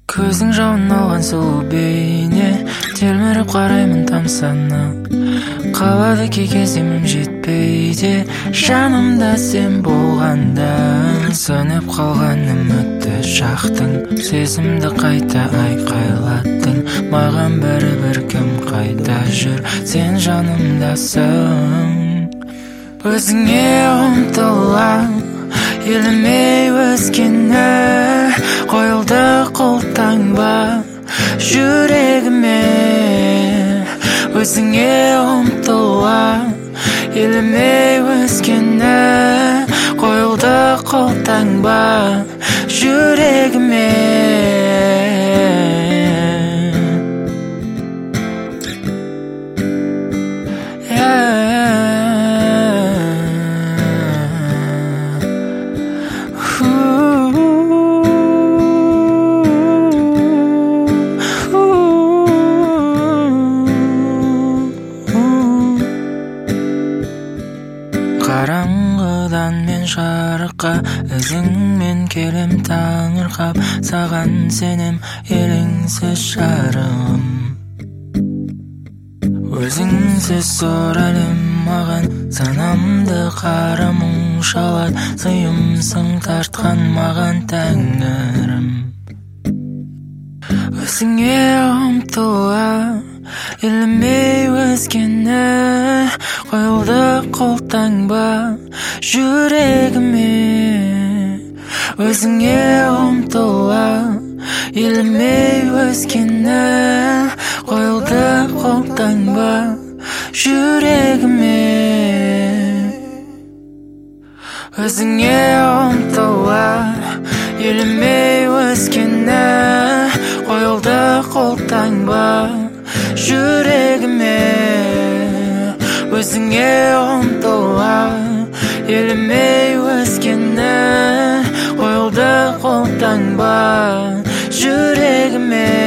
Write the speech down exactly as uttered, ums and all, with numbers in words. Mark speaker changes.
Speaker 1: Көзің жауын алған сұлу бейне, телміріп қараймын тамсана. Қалады кей кеземім жетпейде, жанымда сен болғанда. Сөніп қалған үмітті шақтың, сезімді қайта айқайлаттың. Маған бәрібір кім қайда жүр, сен жанымдасың. Өзіңе ұмтыла, елемей өскені, қойылды қолтаңба жүрегіме. Өзіңе ұмтыла, елемей өскені, қойылды қолтаңба жүрегіме. Қараңғыдан мен жарыққа, ізіңмен келем таңырқап. Саған сенем, елеңсіз жарығым. Өзіңсіз зор әлем маған, санамды қара мұң шалат. Сыйымсың тартқан маған тәңірім. Өзіңе ұмтыла, елемей өзгені, қойылды қолтаңба жүрегіме. Өзіңе ұмтыла, елемей өзгені, қойылды қолтаңба жүрегіме. Өзіңе ұмтыла, елемей өзгені, қойылды қолтаңба жүрегіме. Өзіңе ұмтыла, елемей өзгені, қойылды қолтаңба жүрегіме.